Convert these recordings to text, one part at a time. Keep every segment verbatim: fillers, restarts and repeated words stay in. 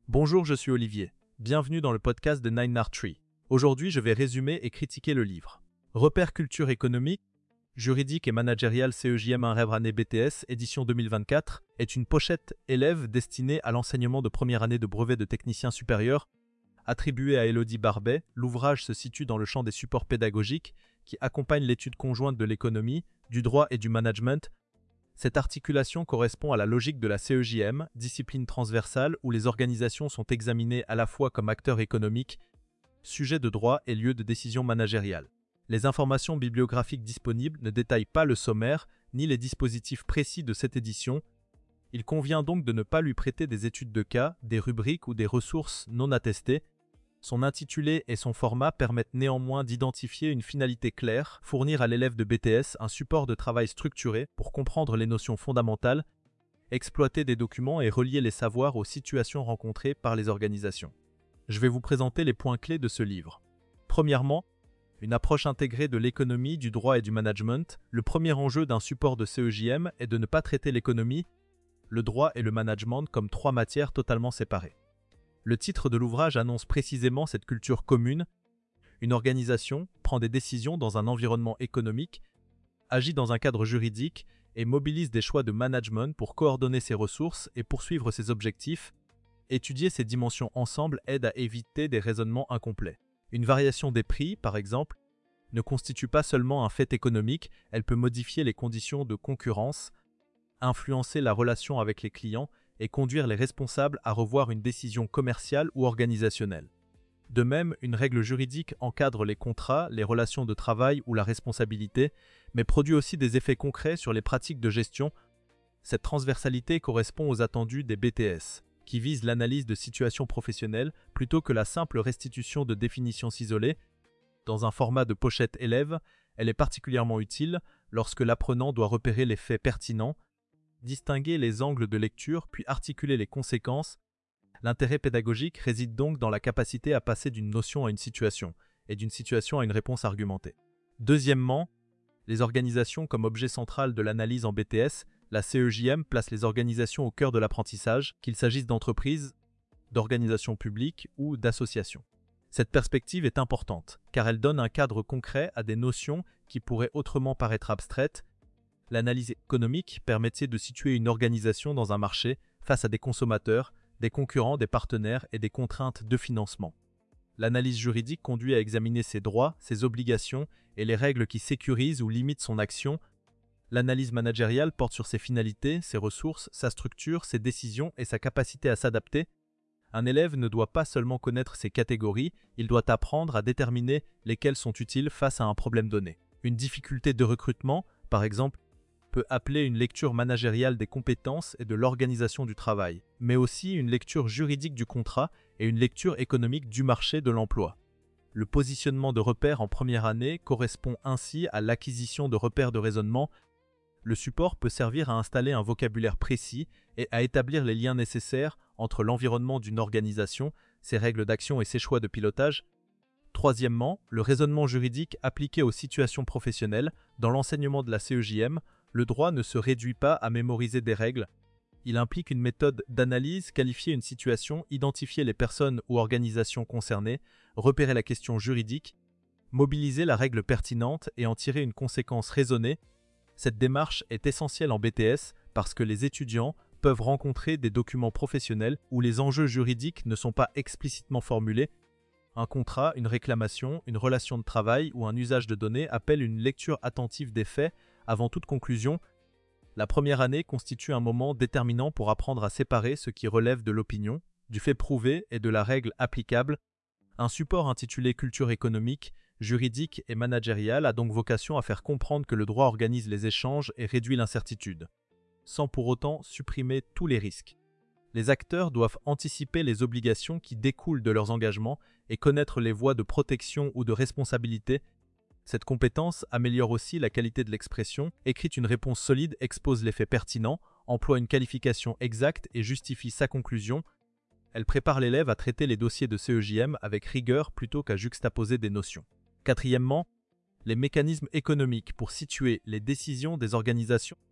Bonjour, je suis Olivier. Bienvenue dans le podcast de Nine Art Tree. Aujourd'hui, je vais résumer et critiquer le livre. Repères culture économique, juridique et managériale C E J M un rêve année B T S, édition deux mille vingt-quatre, est une pochette élève destinée à l'enseignement de première année de brevet de technicien supérieur. Attribuée à Élodie Barbet, l'ouvrage se situe dans le champ des supports pédagogiques qui accompagnent l'étude conjointe de l'économie, du droit et du management. Cette articulation correspond à la logique de la C E J M, discipline transversale où les organisations sont examinées à la fois comme acteurs économiques, sujets de droit et lieux de décision managériale. Les informations bibliographiques disponibles ne détaillent pas le sommaire ni les dispositifs précis de cette édition. Il convient donc de ne pas lui prêter des études de cas, des rubriques ou des ressources non attestées. Son intitulé et son format permettent néanmoins d'identifier une finalité claire, fournir à l'élève de B T S un support de travail structuré pour comprendre les notions fondamentales, exploiter des documents et relier les savoirs aux situations rencontrées par les organisations. Je vais vous présenter les points clés de ce livre. Premièrement, une approche intégrée de l'économie, du droit et du management. Le premier enjeu d'un support de C E J M est de ne pas traiter l'économie, le droit et le management comme trois matières totalement séparées. Le titre de l'ouvrage annonce précisément cette culture commune. Une organisation prend des décisions dans un environnement économique, agit dans un cadre juridique et mobilise des choix de management pour coordonner ses ressources et poursuivre ses objectifs. Étudier ces dimensions ensemble aide à éviter des raisonnements incomplets. Une variation des prix, par exemple, ne constitue pas seulement un fait économique, elle peut modifier les conditions de concurrence, influencer la relation avec les clients et conduire les responsables à revoir une décision commerciale ou organisationnelle. De même, une règle juridique encadre les contrats, les relations de travail ou la responsabilité, mais produit aussi des effets concrets sur les pratiques de gestion. Cette transversalité correspond aux attendus des B T S, qui visent l'analyse de situations professionnelles plutôt que la simple restitution de définitions isolées. Dans un format de pochette élève, elle est particulièrement utile lorsque l'apprenant doit repérer les faits pertinents, distinguer les angles de lecture puis articuler les conséquences. L'intérêt pédagogique réside donc dans la capacité à passer d'une notion à une situation et d'une situation à une réponse argumentée. Deuxièmement, les organisations comme objet central de l'analyse en B T S, la C E J M place les organisations au cœur de l'apprentissage, qu'il s'agisse d'entreprises, d'organisations publiques ou d'associations. Cette perspective est importante car elle donne un cadre concret à des notions qui pourraient autrement paraître abstraites. L'analyse économique permettait de situer une organisation dans un marché face à des consommateurs, des concurrents, des partenaires et des contraintes de financement. L'analyse juridique conduit à examiner ses droits, ses obligations et les règles qui sécurisent ou limitent son action. L'analyse managériale porte sur ses finalités, ses ressources, sa structure, ses décisions et sa capacité à s'adapter. Un élève ne doit pas seulement connaître ces catégories, il doit apprendre à déterminer lesquelles sont utiles face à un problème donné. Une difficulté de recrutement, par exemple, peut appeler une lecture managériale des compétences et de l'organisation du travail, mais aussi une lecture juridique du contrat et une lecture économique du marché de l'emploi. Le positionnement de repères en première année correspond ainsi à l'acquisition de repères de raisonnement. Le support peut servir à installer un vocabulaire précis et à établir les liens nécessaires entre l'environnement d'une organisation, ses règles d'action et ses choix de pilotage. Troisièmement, le raisonnement juridique appliqué aux situations professionnelles. Dans l'enseignement de la C E J M, le droit ne se réduit pas à mémoriser des règles. Il implique une méthode d'analyse, qualifier une situation, identifier les personnes ou organisations concernées, repérer la question juridique, mobiliser la règle pertinente et en tirer une conséquence raisonnée. Cette démarche est essentielle en B T S parce que les étudiants peuvent rencontrer des documents professionnels où les enjeux juridiques ne sont pas explicitement formulés. Un contrat, une réclamation, une relation de travail ou un usage de données appellent une lecture attentive des faits. Avant toute conclusion, la première année constitue un moment déterminant pour apprendre à séparer ce qui relève de l'opinion, du fait prouvé et de la règle applicable. Un support intitulé Culture économique, juridique et managériale a donc vocation à faire comprendre que le droit organise les échanges et réduit l'incertitude, sans pour autant supprimer tous les risques. Les acteurs doivent anticiper les obligations qui découlent de leurs engagements et connaître les voies de protection ou de responsabilité. Cette compétence améliore aussi la qualité de l'expression, écrit une réponse solide, expose les faits pertinents, emploie une qualification exacte et justifie sa conclusion. Elle prépare l'élève à traiter les dossiers de C E J M avec rigueur plutôt qu'à juxtaposer des notions. Quatrièmement, les mécanismes économiques pour situer les décisions des organisations.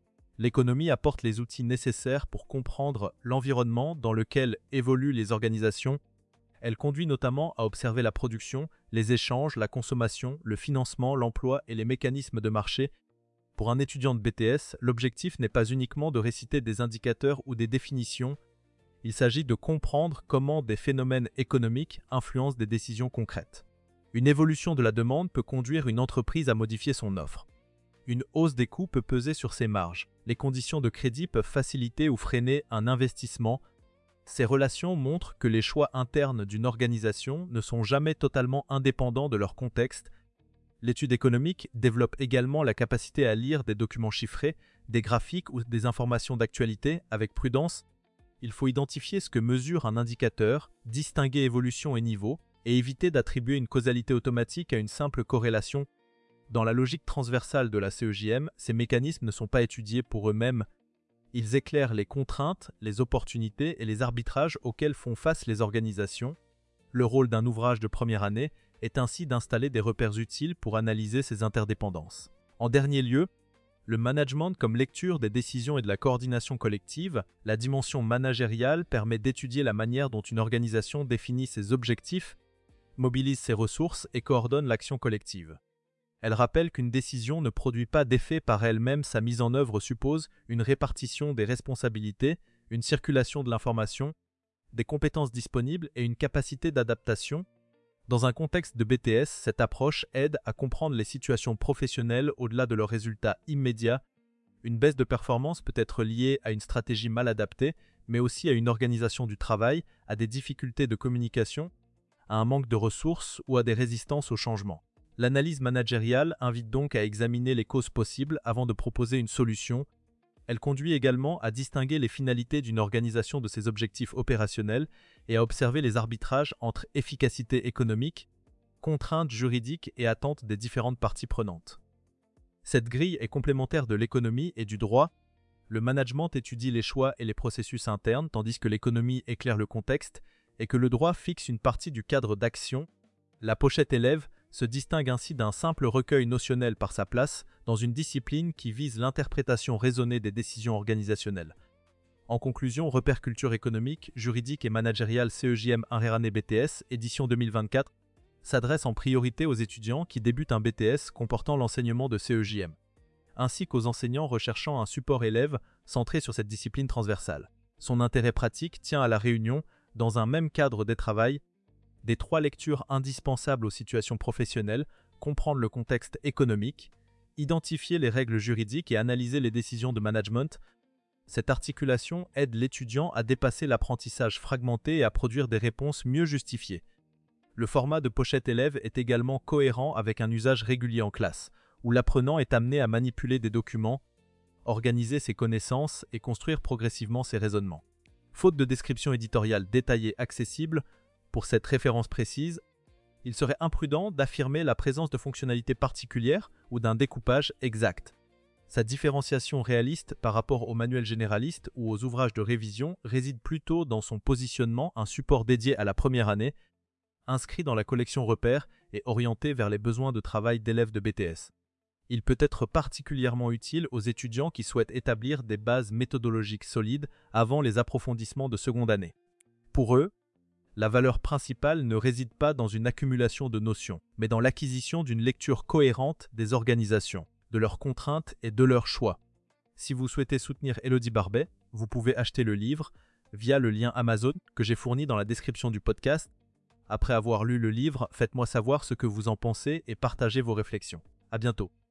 L'économie apporte les outils nécessaires pour comprendre l'environnement dans lequel évoluent les organisations. Elle conduit notamment à observer la production, les échanges, la consommation, le financement, l'emploi et les mécanismes de marché. Pour un étudiant de B T S, l'objectif n'est pas uniquement de réciter des indicateurs ou des définitions. Il s'agit de comprendre comment des phénomènes économiques influencent des décisions concrètes. Une évolution de la demande peut conduire une entreprise à modifier son offre. Une hausse des coûts peut peser sur ses marges. Les conditions de crédit peuvent faciliter ou freiner un investissement. Ces relations montrent que les choix internes d'une organisation ne sont jamais totalement indépendants de leur contexte. L'étude économique développe également la capacité à lire des documents chiffrés, des graphiques ou des informations d'actualité avec prudence. Il faut identifier ce que mesure un indicateur, distinguer évolution et niveau, et éviter d'attribuer une causalité automatique à une simple corrélation. Dans la logique transversale de la C E J M, ces mécanismes ne sont pas étudiés pour eux-mêmes. Ils éclairent les contraintes, les opportunités et les arbitrages auxquels font face les organisations. Le rôle d'un ouvrage de première année est ainsi d'installer des repères utiles pour analyser ces interdépendances. En dernier lieu, le management comme lecture des décisions et de la coordination collective, la dimension managériale permet d'étudier la manière dont une organisation définit ses objectifs, mobilise ses ressources et coordonne l'action collective. Elle rappelle qu'une décision ne produit pas d'effet par elle-même, sa mise en œuvre suppose une répartition des responsabilités, une circulation de l'information, des compétences disponibles et une capacité d'adaptation. Dans un contexte de B T S, cette approche aide à comprendre les situations professionnelles au-delà de leurs résultats immédiats. Une baisse de performance peut être liée à une stratégie mal adaptée, mais aussi à une organisation du travail, à des difficultés de communication, à un manque de ressources ou à des résistances au changement. L'analyse managériale invite donc à examiner les causes possibles avant de proposer une solution. Elle conduit également à distinguer les finalités d'une organisation de ses objectifs opérationnels et à observer les arbitrages entre efficacité économique, contraintes juridiques et attentes des différentes parties prenantes. Cette grille est complémentaire de l'économie et du droit. Le management étudie les choix et les processus internes, tandis que l'économie éclaire le contexte et que le droit fixe une partie du cadre d'action. La pochette élève se distingue ainsi d'un simple recueil notionnel par sa place dans une discipline qui vise l'interprétation raisonnée des décisions organisationnelles. En conclusion, Repères culture économique, juridique et managériale C E J M un année B T S, édition deux mille vingt-quatre, s'adresse en priorité aux étudiants qui débutent un B T S comportant l'enseignement de C E J M, ainsi qu'aux enseignants recherchant un support élève centré sur cette discipline transversale. Son intérêt pratique tient à la réunion, dans un même cadre des travails, des trois lectures indispensables aux situations professionnelles, comprendre le contexte économique, identifier les règles juridiques et analyser les décisions de management. Cette articulation aide l'étudiant à dépasser l'apprentissage fragmenté et à produire des réponses mieux justifiées. Le format de pochette élève est également cohérent avec un usage régulier en classe, où l'apprenant est amené à manipuler des documents, organiser ses connaissances et construire progressivement ses raisonnements. Faute de description éditoriale détaillée accessible, pour cette référence précise, il serait imprudent d'affirmer la présence de fonctionnalités particulières ou d'un découpage exact. Sa différenciation réaliste par rapport aux manuels généralistes ou aux ouvrages de révision réside plutôt dans son positionnement, un support dédié à la première année, inscrit dans la collection repères et orienté vers les besoins de travail d'élèves de B T S. Il peut être particulièrement utile aux étudiants qui souhaitent établir des bases méthodologiques solides avant les approfondissements de seconde année. Pour eux, la valeur principale ne réside pas dans une accumulation de notions, mais dans l'acquisition d'une lecture cohérente des organisations, de leurs contraintes et de leurs choix. Si vous souhaitez soutenir Elodie Barbet, vous pouvez acheter le livre via le lien Amazon que j'ai fourni dans la description du podcast. Après avoir lu le livre, faites-moi savoir ce que vous en pensez et partagez vos réflexions. À bientôt.